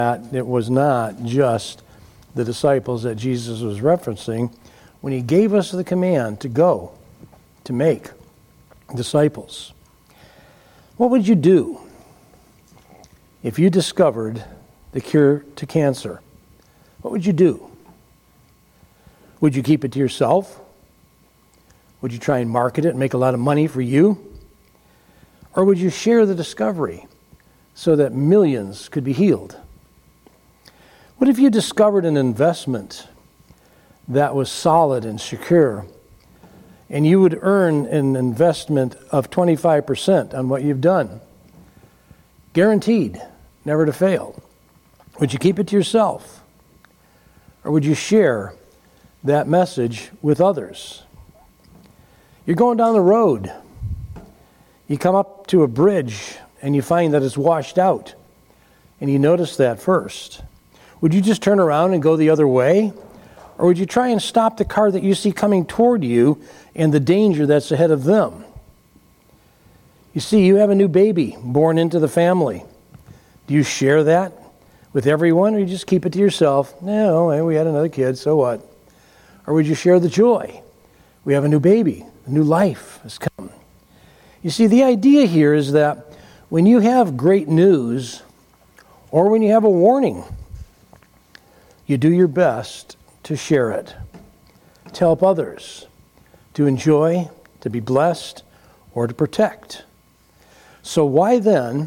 that it was not just the disciples that Jesus was referencing when he gave us the command to go, to make disciples. What would you do if you discovered the cure to cancer? What would you do? Would you keep it to yourself? Would you try and market it and make a lot of money for you? Or would you share the discovery so that millions could be healed? What if you discovered an investment that was solid and secure, and you would earn an investment of 25% on what you've done? Guaranteed, never to fail. Would you keep it to yourself? Or would you share that message with others? You're going down the road. You come up to a bridge and you find that it's washed out. And you notice that first. Would you just turn around and go the other way? Or would you try and stop the car that you see coming toward you and the danger that's ahead of them? You see, you have a new baby born into the family. Do you share that with everyone, or you just keep it to yourself? No, we had another kid, so what? Or would you share the joy? We have a new baby, a new life has come. You see, the idea here is that when you have great news, or when you have a warning, you do your best to share it, to help others, to enjoy, to be blessed, or to protect. So why then,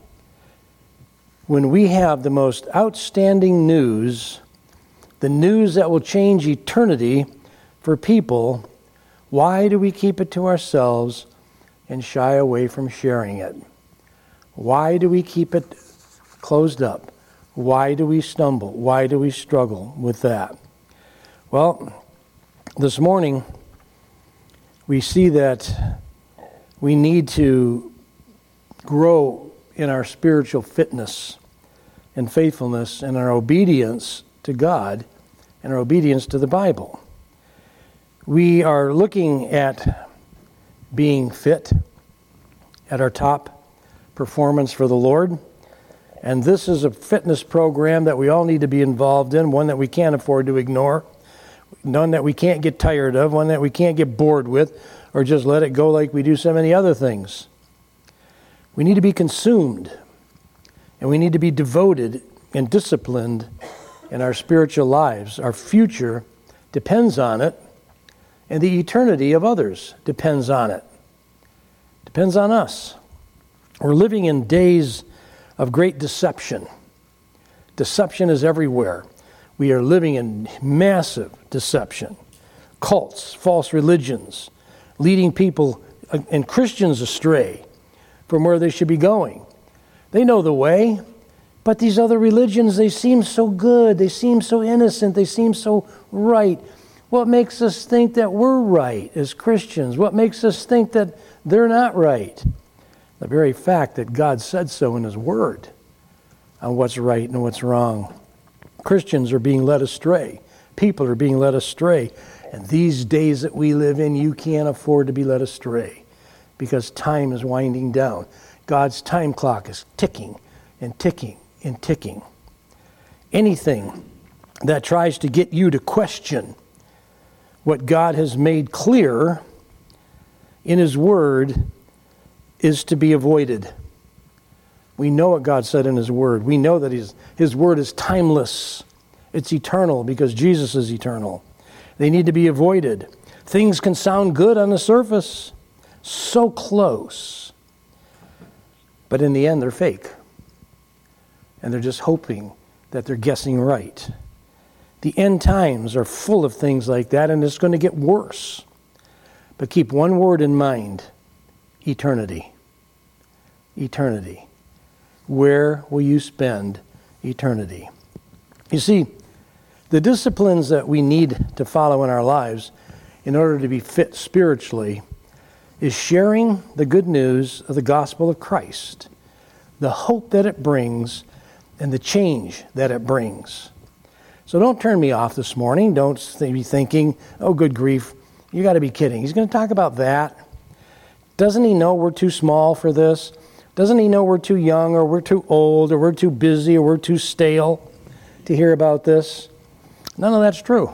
when we have the most outstanding news, the news that will change eternity for people, why do we keep it to ourselves and shy away from sharing it? Why do we keep it closed up? Why do we stumble? Why do we struggle with that? Well, this morning we see that we need to grow in our spiritual fitness and faithfulness and our obedience to God and our obedience to the Bible. We are looking at being fit at our top performance for the Lord. And this is a fitness program that we all need to be involved in, one that we can't afford to ignore, one that we can't get tired of, one that we can't get bored with, or just let it go like we do so many other things. We need to be consumed, and we need to be devoted and disciplined in our spiritual lives. Our future depends on it, and the eternity of others depends on it. Depends on us. We're living in days of great deception. Deception is everywhere. We are living in massive deception. Cults, false religions, leading people and Christians astray from where they should be going. They know the way, but these other religions, they seem so good, they seem so innocent, they seem so right. What makes us think that we're right as Christians? What makes us think that they're not right? The very fact that God said so in His Word on what's right and what's wrong. Christians are being led astray. People are being led astray. And these days that we live in, you can't afford to be led astray because time is winding down. God's time clock is ticking and ticking and ticking. Anything that tries to get you to question what God has made clear in His Word is to be avoided. We know what God said in His Word. We know that His Word is timeless. It's eternal because Jesus is eternal. They need to be avoided. Things can sound good on the surface, so close, but in the end they're fake. And they're just hoping that they're guessing right. The end times are full of things like that, and it's going to get worse. But keep one word in mind: eternity. Eternity. Where will you spend eternity? You see, the disciplines that we need to follow in our lives in order to be fit spiritually is sharing the good news of the gospel of Christ, the hope that it brings, and the change that it brings. So don't turn me off this morning. Don't be thinking, oh, good grief, you got to be kidding. He's going to talk about that. Doesn't he know we're too small for this? Doesn't he know we're too young or we're too old or we're too busy or we're too stale to hear about this? None of that's true.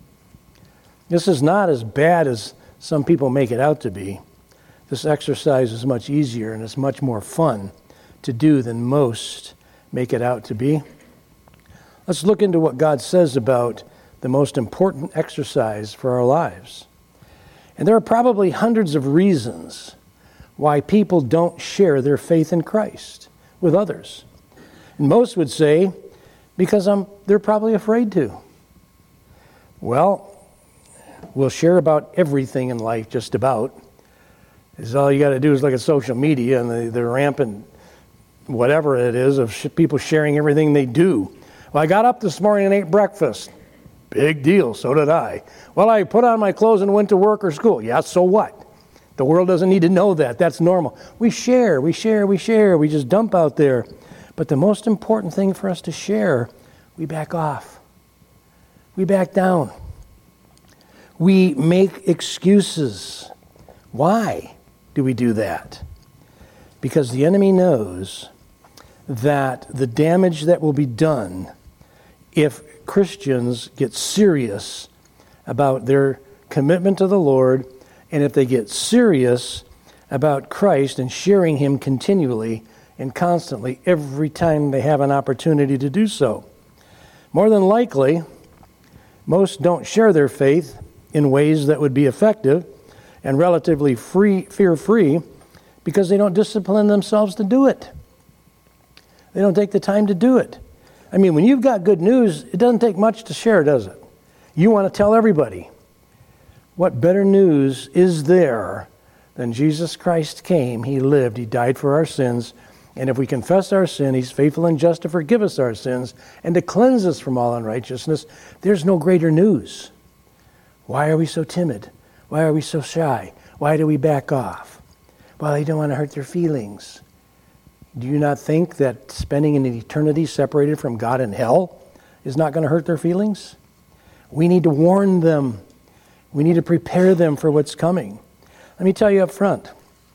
This is not as bad as some people make it out to be. This exercise is much easier and it's much more fun to do than most make it out to be. Let's look into what God says about the most important exercise for our lives. And there are probably hundreds of reasons why people don't share their faith in Christ with others. And most would say, because they're probably afraid to. Well, we'll share about everything in life, just about. It's all you got to do is look at social media and the rampant whatever it is of people sharing everything they do. Well, I got up this morning and ate breakfast. Big deal, so did I. Well, I put on my clothes and went to work or school. Yeah, so what? The world doesn't need to know that. That's normal. We share. We just dump out there. But the most important thing for us to share, we back off. We back down. We make excuses. Why do we do that? Because the enemy knows that the damage that will be done if Christians get serious about their commitment to the Lord, and if they get serious about Christ and sharing Him continually and constantly every time they have an opportunity to do so. More than likely, most don't share their faith in ways that would be effective and relatively fear-free because they don't discipline themselves to do it. They don't take the time to do it. I mean, when you've got good news, it doesn't take much to share, does it? You want to tell everybody. What better news is there than Jesus Christ came, He lived, He died for our sins, and if we confess our sin, He's faithful and just to forgive us our sins and to cleanse us from all unrighteousness. There's no greater news. Why are we so timid? Why are we so shy? Why do we back off? Well, they don't want to hurt their feelings. Do you not think that spending an eternity separated from God in hell is not going to hurt their feelings? We need to warn them. We need to prepare them for what's coming. Let me tell you up front.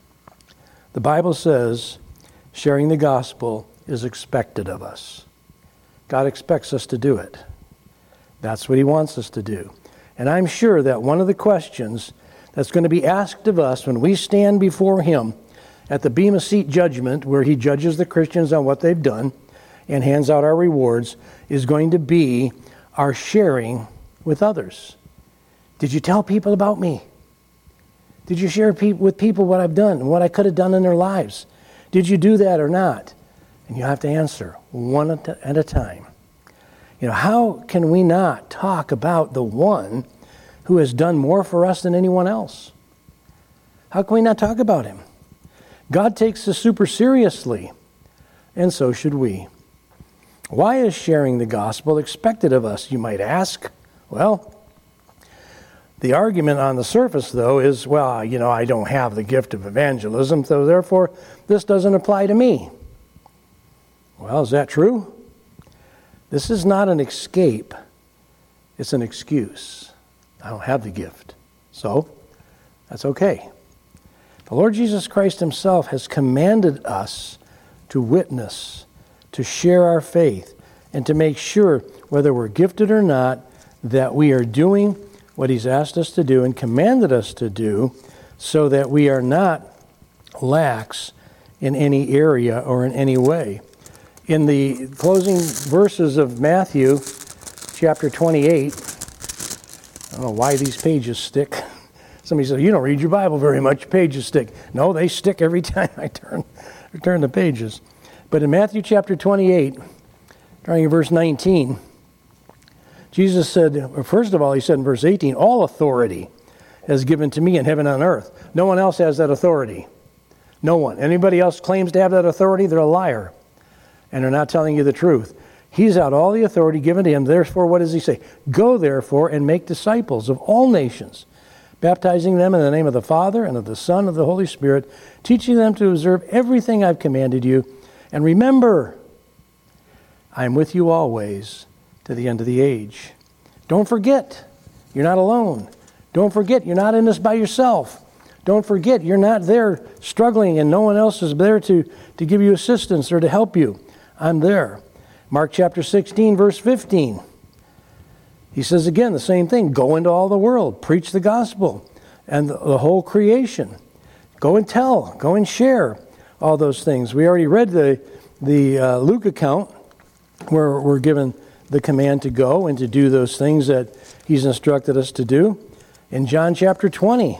The Bible says sharing the gospel is expected of us. God expects us to do it. That's what He wants us to do. And I'm sure that one of the questions that's going to be asked of us when we stand before Him at the Bema Seat judgment, where He judges the Christians on what they've done and hands out our rewards, is going to be our sharing with others. Did you tell people about me? Did you share with people what I've done and what I could have done in their lives? Did you do that or not? And you have to answer one at a time. You know, how can we not talk about the one who has done more for us than anyone else? How can we not talk about Him? God takes this super seriously, and so should we. Why is sharing the gospel expected of us, you might ask? Well, the argument on the surface, though, is, well, I don't have the gift of evangelism, so therefore this doesn't apply to me. Well, is that true? This is not an escape. It's an excuse. I don't have the gift. So, that's okay. The Lord Jesus Christ Himself has commanded us to witness, to share our faith, and to make sure, whether we're gifted or not, that we are doing what He's asked us to do and commanded us to do, so that we are not lax in any area or in any way. In the closing verses of Matthew chapter 28, I don't know why these pages stick. Somebody says, you don't read your Bible very much, pages stick. No, they stick every time I turn the pages. But in Matthew chapter 28, starting in verse 19, Jesus said, first of all, He said in verse 18, all authority is given to me in heaven and on earth. No one else has that authority. No one. Anybody else claims to have that authority, they're a liar. And they're not telling you the truth. He's had all the authority given to Him. Therefore, what does He say? Go, therefore, and make disciples of all nations, baptizing them in the name of the Father and of the Son and of the Holy Spirit, teaching them to observe everything I've commanded you. And remember, I am with you always to the end of the age. Don't forget, you're not alone. Don't forget, you're not in this by yourself. Don't forget, you're not there struggling and no one else is there to give you assistance or to help you. I'm there. Mark chapter 16, verse 15. He says again the same thing. Go into all the world. Preach the gospel and the whole creation. Go and tell. Go and share all those things. We already read the Luke account where we're given the command to go and to do those things that he's instructed us to do. In John chapter 20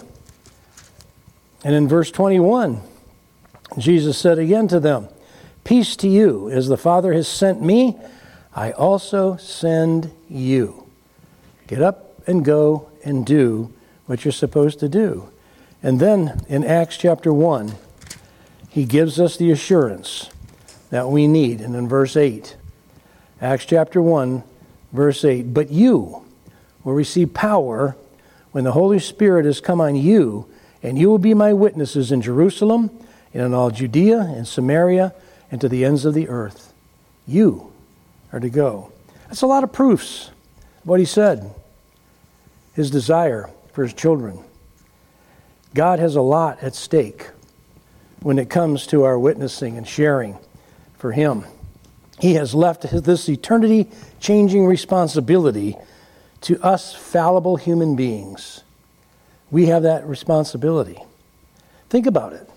and in verse 21, Jesus said again to them, peace to you. As the Father has sent me, I also send you. Get up and go and do what you're supposed to do. And then in Acts chapter 1, he gives us the assurance that we need. And in verse 8, Acts chapter 1, verse 8, but you will receive power when the Holy Spirit has come on you, and you will be my witnesses in Jerusalem and in all Judea and Samaria and to the ends of the earth. You are to go. That's a lot of proofs of what he said. His desire for his children. God has a lot at stake when it comes to our witnessing and sharing for him. He has left this eternity-changing responsibility to us fallible human beings. We have that responsibility. Think about it.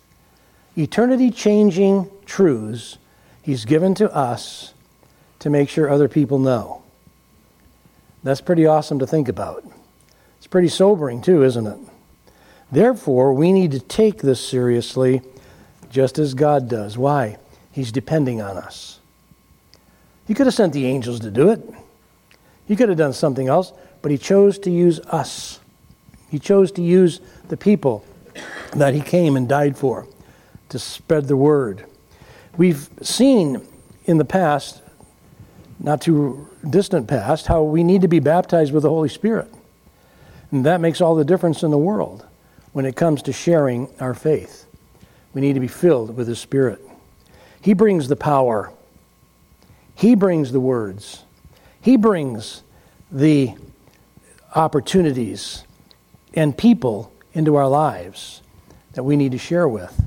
Eternity-changing truths he's given to us to make sure other people know. That's pretty awesome to think about. It's pretty sobering too, isn't it? Therefore, we need to take this seriously just as God does. Why? He's depending on us. He could have sent the angels to do it. He could have done something else, but he chose to use us. He chose to use the people that he came and died for to spread the word. We've seen in the past, not too distant past, how we need to be baptized with the Holy Spirit. And that makes all the difference in the world when it comes to sharing our faith. We need to be filled with His Spirit. He brings the power. He brings the words. He brings the opportunities and people into our lives that we need to share with.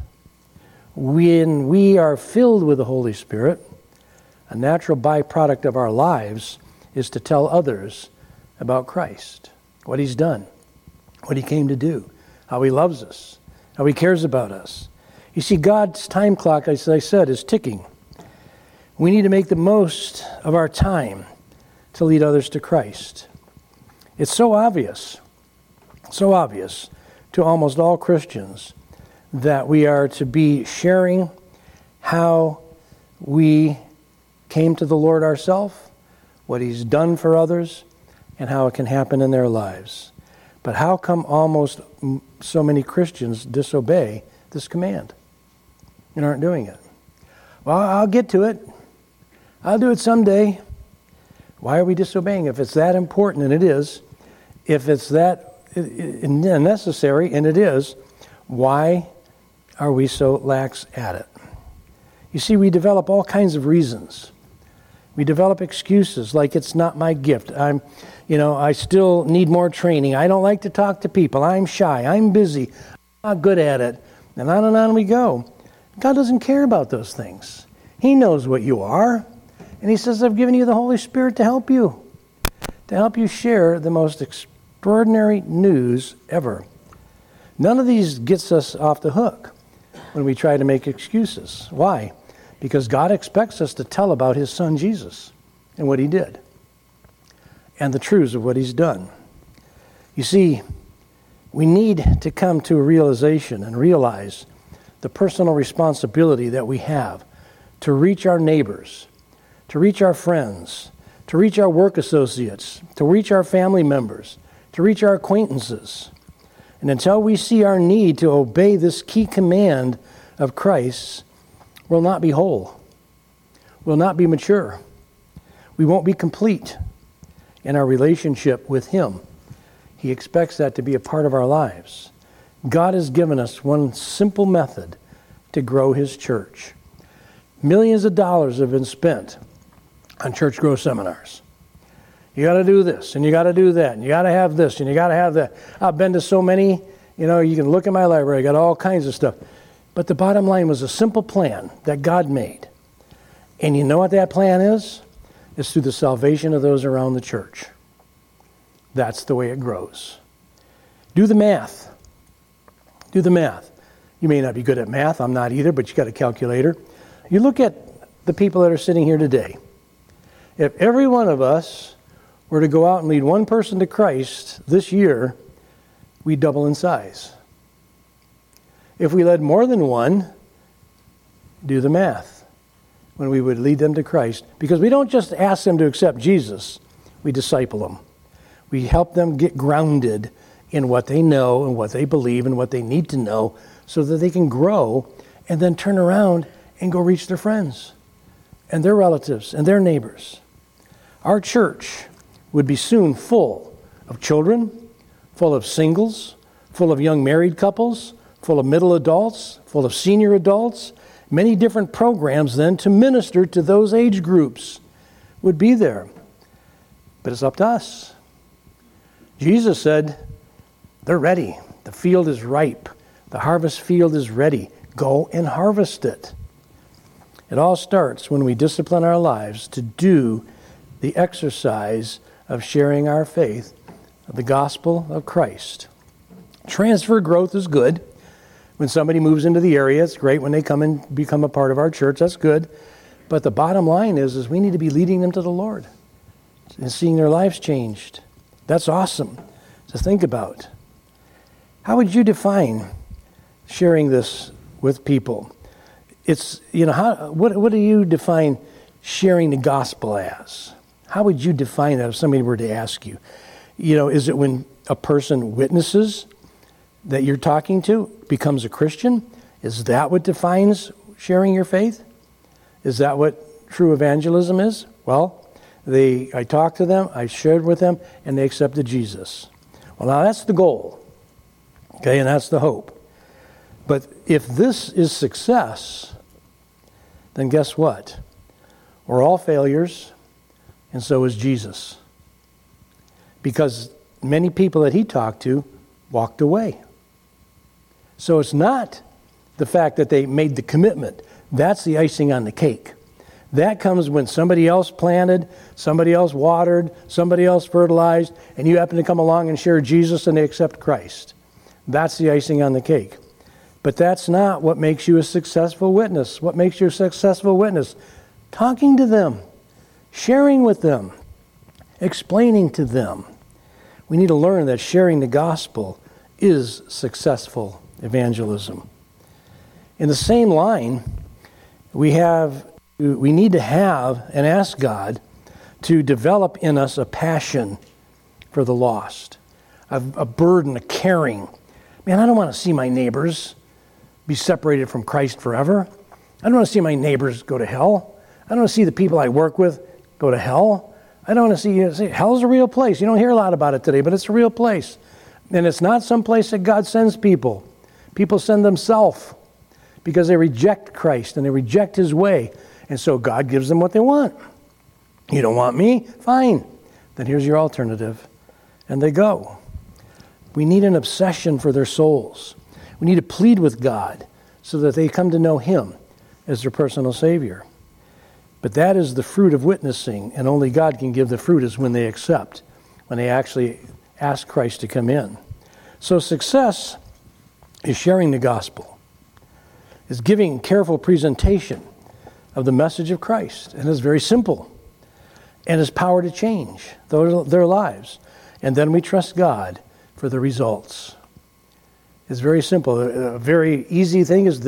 When we are filled with the Holy Spirit, a natural byproduct of our lives is to tell others about Christ, what He's done, what He came to do, how He loves us, how He cares about us. You see, God's time clock, as I said, is ticking. We need to make the most of our time to lead others to Christ. It's so obvious to almost all Christians that we are to be sharing how we came to the Lord ourselves, what He's done for others, and how it can happen in their lives. But how come almost so many Christians disobey this command and aren't doing it? Well, I'll get to it. I'll do it someday. Why are we disobeying? If it's that important, and it is, if it's that necessary, and it is, why are we so lax at it? You see, we develop all kinds of reasons. We develop excuses like it's not my gift. I still need more training. I don't like to talk to people. I'm shy. I'm busy. I'm not good at it. And on we go. God doesn't care about those things. He knows what you are. And He says, I've given you the Holy Spirit to help you share the most extraordinary news ever. None of these gets us off the hook when we try to make excuses. Why? Because God expects us to tell about His Son Jesus and what He did and the truths of what He's done. You see, we need to come to a realization and realize the personal responsibility that we have to reach our neighbors, to reach our friends, to reach our work associates, to reach our family members, to reach our acquaintances. And until we see our need to obey this key command of Christ, we'll not be whole. We'll not be mature. We won't be complete in our relationship with Him. He expects that to be a part of our lives. God has given us one simple method to grow His church. Millions of dollars have been spent on church growth seminars. You got to do this, and you got to do that, and you got to have this, and you got to have that. I've been to so many, You can look in my library. I got all kinds of stuff. But the bottom line was a simple plan that God made. And you know what that plan is? It's through the salvation of those around the church. That's the way it grows. Do the math. Do the math. You may not be good at math. I'm not either, but you got a calculator. You look at the people that are sitting here today. If every one of us were to go out and lead one person to Christ this year, we'd double in size. If we led more than one, do the math, when we would lead them to Christ. Because we don't just ask them to accept Jesus, we disciple them. We help them get grounded in what they know and what they believe and what they need to know so that they can grow and then turn around and go reach their friends and their relatives and their neighbors. Our church would be soon full of children, full of singles, full of young married couples, full of middle adults, full of senior adults. Many different programs then to minister to those age groups would be there. But it's up to us. Jesus said, they're ready. The field is ripe. The harvest field is ready. Go and harvest it. It all starts when we discipline our lives to do the exercise of sharing our faith of the gospel of Christ. Transfer growth is good. When somebody moves into the area, it's great when they come and become a part of our church. That's good. But the bottom line is we need to be leading them to the Lord and seeing their lives changed. That's awesome to think about. How would you define sharing this with people? It's, what do you define sharing the gospel as? How would you define that if somebody were to ask you? Is it when a person witnesses that you're talking to becomes a Christian? Is that what defines sharing your faith? Is that what true evangelism is? Well, I talked to them, I shared with them, and they accepted Jesus. Well, now that's the goal, okay, and that's the hope. But if this is success, then guess what? We're all failures, and so is Jesus. Because many people that he talked to walked away. So it's not the fact that they made the commitment. That's the icing on the cake. That comes when somebody else planted, somebody else watered, somebody else fertilized, and you happen to come along and share Jesus and they accept Christ. That's the icing on the cake. But that's not what makes you a successful witness. What makes you a successful witness? Talking to them, sharing with them, explaining to them. We need to learn that sharing the gospel is successful evangelism. In the same line, we need to have and ask God to develop in us a passion for the lost, a burden, a caring. Man, I don't want to see my neighbors be separated from Christ forever. I don't want to see my neighbors go to hell. I don't want to see the people I work with go to hell. I don't want to see hell's a real place. You don't hear a lot about it today, but it's a real place. And it's not some place that God sends people. People send themselves because they reject Christ and they reject his way. And so God gives them what they want. You don't want me? Fine. Then here's your alternative. And they go. We need an obsession for their souls. We need to plead with God so that they come to know him as their personal Savior. But that is the fruit of witnessing, and only God can give the fruit is when they accept, when they actually ask Christ to come in. So success is sharing the gospel, is giving careful presentation of the message of Christ. And it's very simple. And has power to change their lives. And then we trust God for the results. It's very simple. A very easy thing is the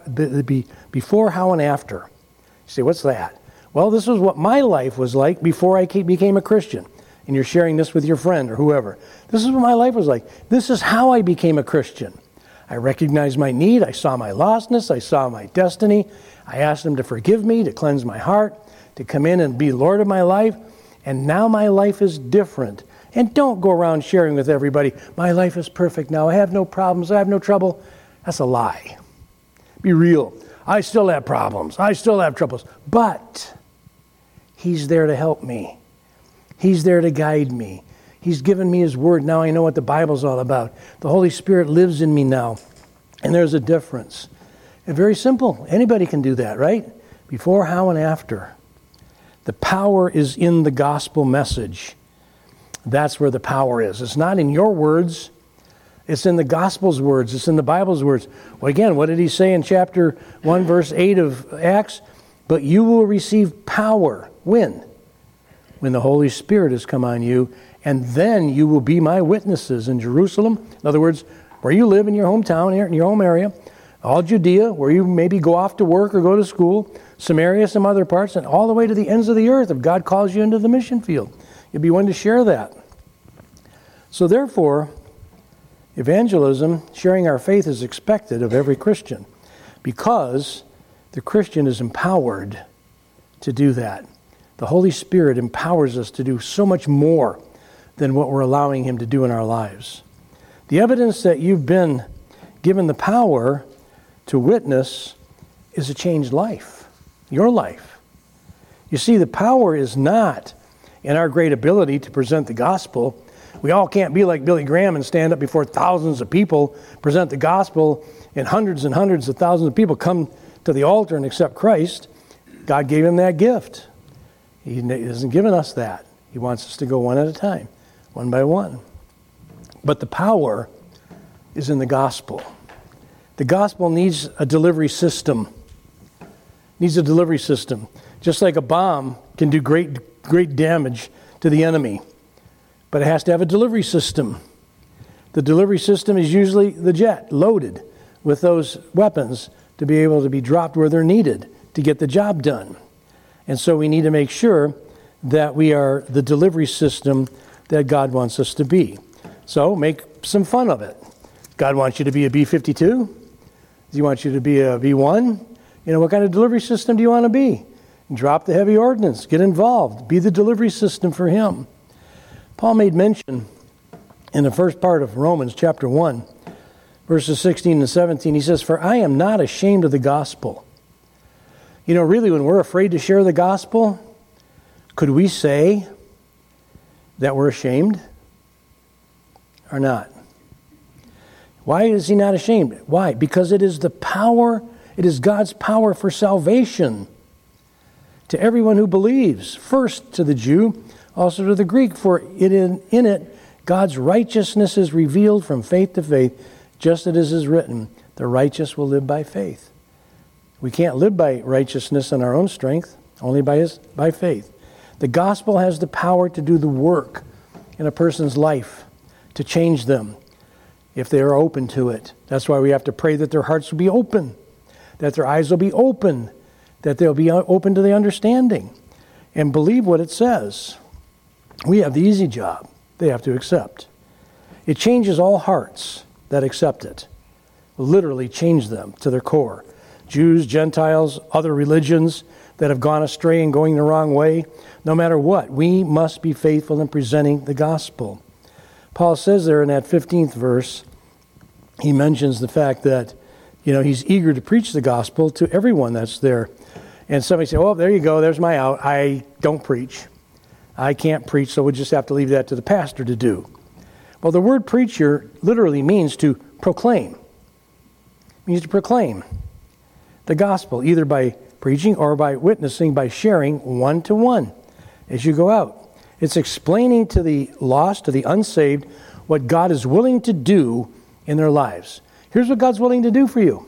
before, how, and after. You say, what's that? Well, this is what my life was like before I became a Christian. And you're sharing this with your friend or whoever. This is what my life was like. This is how I became a Christian. I recognized my need. I saw my lostness. I saw my destiny. I asked him to forgive me, to cleanse my heart, to come in and be Lord of my life. And now my life is different. And don't go around sharing with everybody, my life is perfect now. I have no problems. I have no trouble. That's a lie. Be real. I still have problems. I still have troubles. But he's there to help me. He's there to guide me. He's given me His Word. Now I know what the Bible's all about. The Holy Spirit lives in me now. And there's a difference. And very simple. Anybody can do that, right? Before, how, and after. The power is in the gospel message. That's where the power is. It's not in your words. It's in the gospel's words. It's in the Bible's words. Well, again, what did he say in chapter 1, verse 8 of Acts? But you will receive power. When? When the Holy Spirit has come on you, and then you will be my witnesses in Jerusalem. In other words, where you live in your hometown, in your home area, all Judea, where you maybe go off to work or go to school, Samaria, some other parts, and all the way to the ends of the earth if God calls you into the mission field. You'll be one to share that. So therefore, evangelism, sharing our faith, is expected of every Christian because the Christian is empowered to do that. The Holy Spirit empowers us to do so much more than what we're allowing Him to do in our lives. The evidence that you've been given the power to witness is a changed life, your life. You see, the power is not in our great ability to present the gospel. We all can't be like Billy Graham and stand up before thousands of people, present the gospel, and hundreds of thousands of people come to the altar and accept Christ. God gave him that gift. He hasn't given us that. He wants us to go one at a time, one by one. But the power is in the gospel. The gospel needs a delivery system. Needs a delivery system. Just like a bomb can do great damage to the enemy. But it has to have a delivery system. The delivery system is usually the jet, loaded with those weapons to be able to be dropped where they're needed to get the job done. And so we need to make sure that we are the delivery system that God wants us to be. So make some fun of it. God wants you to be a B-52? Does He want you to be a V-1? What kind of delivery system do you want to be? Drop the heavy ordnance. Get involved. Be the delivery system for Him. Paul made mention in the first part of Romans chapter 1, verses 16 and 17. He says, "For I am not ashamed of the gospel." Really, when we're afraid to share the gospel, could we say that we're ashamed or not? Why is he not ashamed? Why? Because it is the power, it is God's power for salvation to everyone who believes. First to the Jew, also to the Greek. For in it, God's righteousness is revealed from faith to faith, just as it is written, the righteous will live by faith. We can't live by righteousness in our own strength, only by faith. The gospel has the power to do the work in a person's life, to change them, if they are open to it. That's why we have to pray that their hearts will be open, that their eyes will be open, that they'll be open to the understanding, and believe what it says. We have the easy job. They have to accept. It changes all hearts that accept it. Literally change them to their core. Jews, Gentiles, other religions that have gone astray and going the wrong way, no matter what, we must be faithful in presenting the gospel. Paul says there in that 15th verse, he mentions the fact that, he's eager to preach the gospel to everyone that's there. And somebody say, "Well, there you go, there's my out. I don't preach. I can't preach, so we'll just have to leave that to the pastor to do." Well, the word preacher literally means to proclaim. It means to proclaim the gospel, either by preaching or by witnessing, by sharing one-to-one as you go out. It's explaining to the lost, to the unsaved, what God is willing to do in their lives. Here's what God's willing to do for you.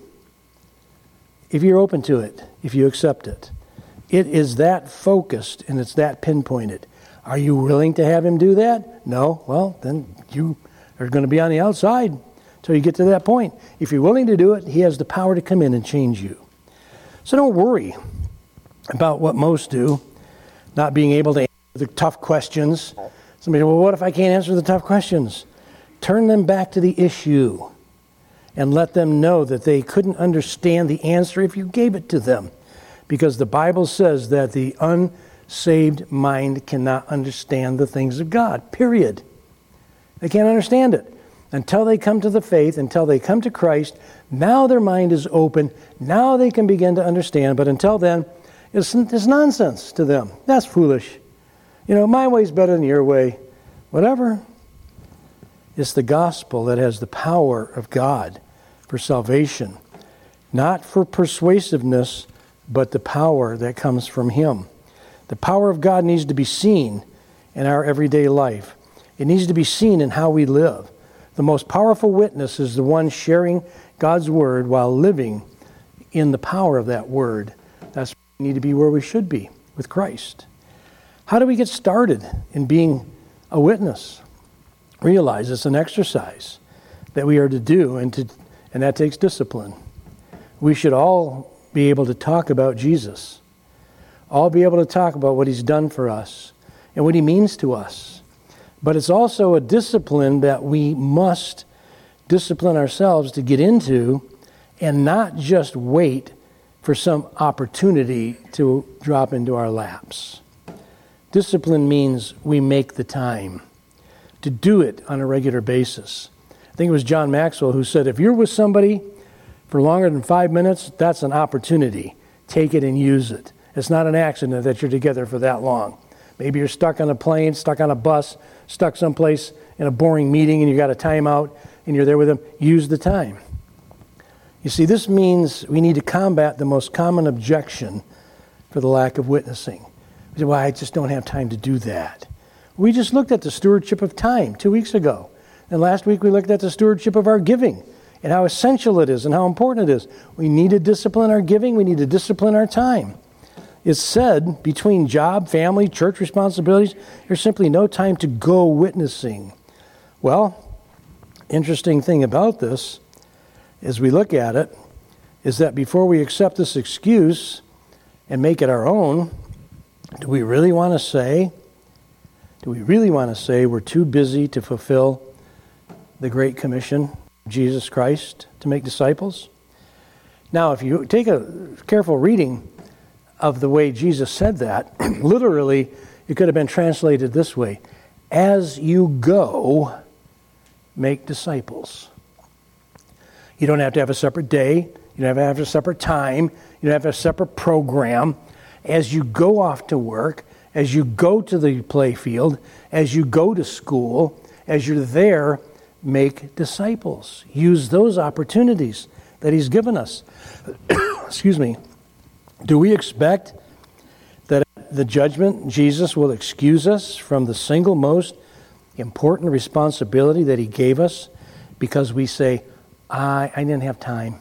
If you're open to it, if you accept it. It is that focused and it's that pinpointed. Are you willing to have Him do that? No? Well, then you are going to be on the outside until you get to that point. If you're willing to do it, He has the power to come in and change you. So don't worry about what most do, not being able to answer the tough questions. Somebody, well, what if I can't answer the tough questions? Turn them back to the issue and let them know that they couldn't understand the answer if you gave it to them. Because the Bible says that the unsaved mind cannot understand the things of God, period. They can't understand it. Until they come to the faith, until they come to Christ, now their mind is open. Now they can begin to understand. But until then, it's nonsense to them. That's foolish. My way's better than your way. whatever. It's the gospel that has the power of God for salvation, not for persuasiveness, but the power that comes from Him. The power of God needs to be seen in our everyday life. It needs to be seen in how we live. The most powerful witness is the one sharing God's word while living in the power of that word. That's why we need to be where we should be with Christ. How do we get started in being a witness? Realize it's an exercise that we are to do, and that takes discipline. We should all be able to talk about Jesus. All be able to talk about what He's done for us and what He means to us. But it's also a discipline that we must discipline ourselves to get into, and not just wait for some opportunity to drop into our laps. Discipline means we make the time to do it on a regular basis. I think it was John Maxwell who said, if you're with somebody for longer than 5 minutes, that's an opportunity. Take it and use it. It's not an accident that you're together for that long. Maybe you're stuck on a plane, stuck on a bus, stuck someplace in a boring meeting, and you got a timeout, and you're there with them. Use the time. You see, this means we need to combat the most common objection for the lack of witnessing. We say, well, I just don't have time to do that. We just looked at the stewardship of time 2 weeks ago. And last week we looked at the stewardship of our giving and how essential it is and how important it is. We need to discipline our giving. We need to discipline our time. It's said between job, family, church responsibilities, there's simply no time to go witnessing. Well, interesting thing about this, as we look at it, is that before we accept this excuse and make it our own, do we really want to say we're too busy to fulfill the Great Commission of Jesus Christ to make disciples? Now, if you take a careful reading of the way Jesus said that, literally, it could have been translated this way: as you go, make disciples. You don't have to have a separate day. You don't have to have a separate time. You don't have to have a separate program. As you go off to work, as you go to the play field, as you go to school, as you're there, make disciples. Use those opportunities that He's given us. Excuse me. Do we expect that at the judgment Jesus will excuse us from the single most important responsibility that He gave us because we say, I didn't have time?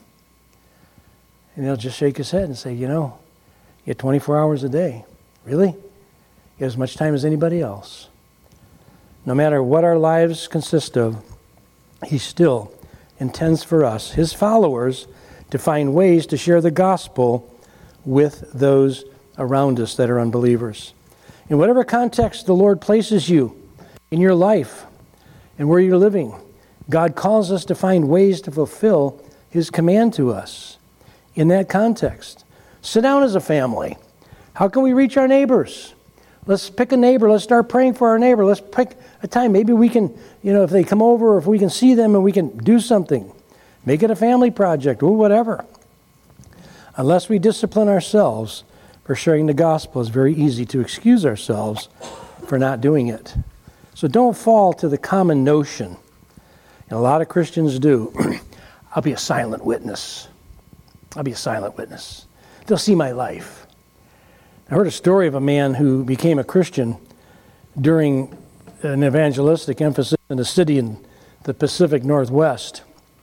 And He'll just shake His head and say, you get 24 hours a day. Really? You have as much time as anybody else. No matter what our lives consist of, He still intends for us, His followers, to find ways to share the gospel with those around us that are unbelievers. In whatever context the Lord places you in your life and where you're living, God calls us to find ways to fulfill His command to us in that context. Sit down as a family. How can we reach our neighbors? Let's pick a neighbor. Let's start praying for our neighbor. Let's pick a time. Maybe we can, if they come over, or if we can see them and we can do something. Make it a family project or whatever. Unless we discipline ourselves for sharing the gospel, it's very easy to excuse ourselves for not doing it. So don't fall to the common notion, and a lot of Christians do, I'll be a silent witness. I'll be a silent witness. They'll see my life. I heard a story of a man who became a Christian during an evangelistic emphasis in a city in the Pacific Northwest.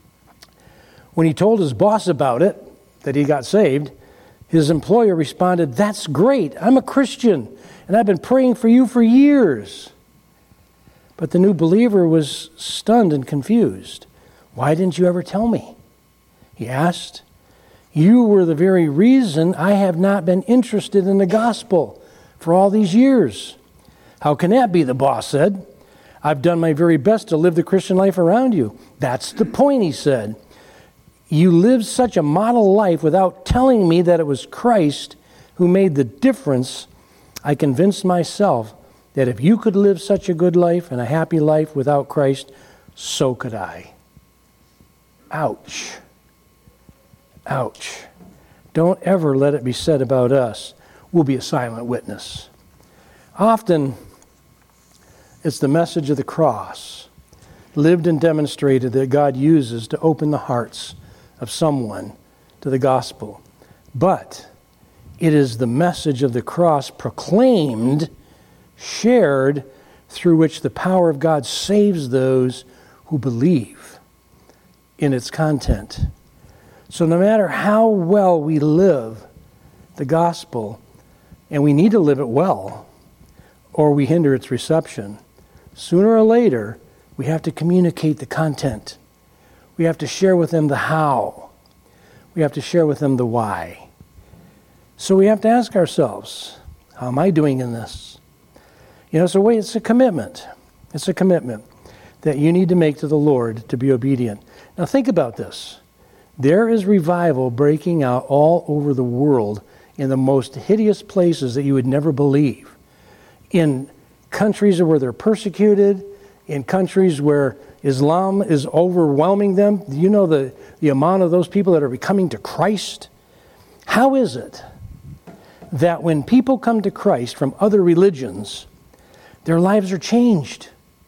When he told his boss about it, that he got saved, his employer responded, "That's great. I'm a Christian, and I've been praying for you for years." But the new believer was stunned and confused. "Why didn't you ever tell me?" he asked. "You were the very reason I have not been interested in the gospel for all these years." "How can that be?" the boss said. "I've done my very best to live the Christian life around you." "That's the point," he said. "You lived such a model life without telling me that it was Christ who made the difference. I convinced myself that if you could live such a good life and a happy life without Christ, so could I." Ouch. Ouch. Don't ever let it be said about us, we'll be a silent witness. Often, It's the message of the cross, lived and demonstrated, that God uses to open the hearts of someone to the gospel. But it is the message of the cross proclaimed, shared, through which the power of God saves those who believe in its content. So no matter how well we live the gospel, and we need to live it well, or we hinder its reception, sooner or later, we have to communicate the content. We have to share with them the how. We have to share with them the why. So we have to ask ourselves, how am I doing in this? It's a commitment. It's a commitment that you need to make to the Lord to be obedient. Now think about this. There is revival breaking out all over the world in the most hideous places that you would never believe. In countries where they're persecuted, in countries where Islam is overwhelming them. You know the amount of those people that are coming to Christ? How is it that when people come to Christ from other religions, their lives are changed?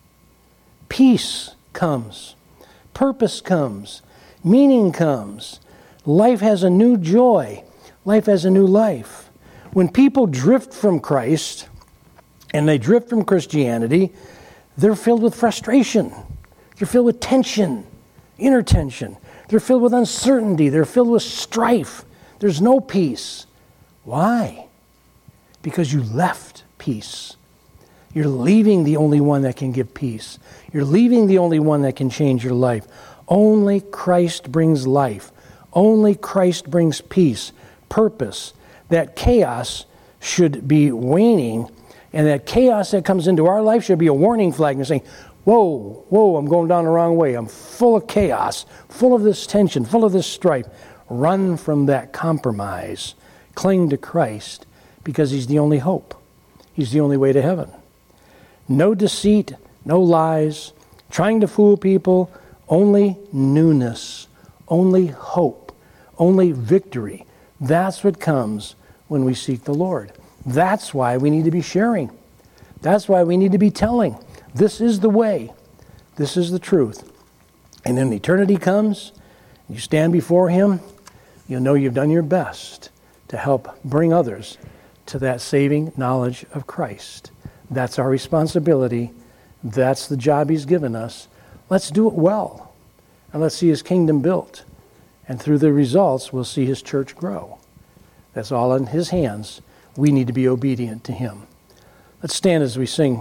Peace comes. Purpose comes. Meaning comes. Life has a new joy. Life has a new life. When people drift from Christ and they drift from Christianity, they're filled with frustration. They're filled with tension, inner tension. They're filled with uncertainty. They're filled with strife. There's no peace. Why? Because you left peace. You're leaving the only one that can give peace. You're leaving the only one that can change your life. Only Christ brings life. Only Christ brings peace, purpose. That chaos should be waning, and that chaos that comes into our life should be a warning flag and saying, whoa, I'm going down the wrong way. I'm full of chaos, full of this tension, full of this strife. Run from that compromise. Cling to Christ, because He's the only hope. He's the only way to heaven. No deceit, no lies, trying to fool people, only newness, only hope, only victory. That's what comes when we seek the Lord. That's why we need to be sharing. That's why we need to be telling. This is the way. This is the truth. And when eternity comes, you stand before Him, you'll know you've done your best to help bring others to that saving knowledge of Christ. That's our responsibility. That's the job He's given us. Let's do it well. And let's see His kingdom built. And through the results, we'll see His church grow. That's all in His hands. We need to be obedient to Him. Let's stand as we sing.